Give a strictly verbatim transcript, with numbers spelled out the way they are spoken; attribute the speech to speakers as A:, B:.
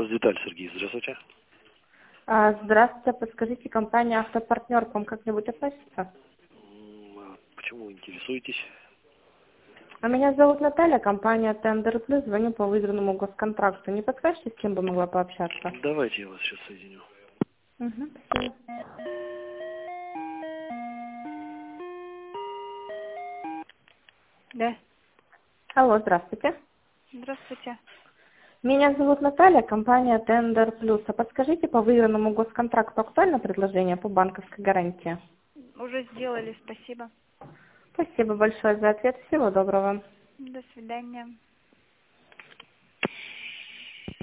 A: Деталь, Сергей, здравствуйте.
B: А, Здравствуйте, подскажите, компания «Автопартнер» к вам как-нибудь относится?
A: М, а Почему интересуетесь?
B: А меня зовут Наталья, компания «Тендер Плюс», звоню по выигранному госконтракту. Не подскажете, с кем бы могла пообщаться?
A: Давайте я вас сейчас соединю.
B: Угу, спасибо.
C: Да,
B: Алло, здравствуйте.
C: здравствуйте.
B: Меня зовут Наталья, компания «Тендер Плюс». А подскажите, по выигранному госконтракту актуально предложение по банковской гарантии?
C: Уже сделали, спасибо.
B: Спасибо большое за ответ. Всего доброго.
C: До свидания.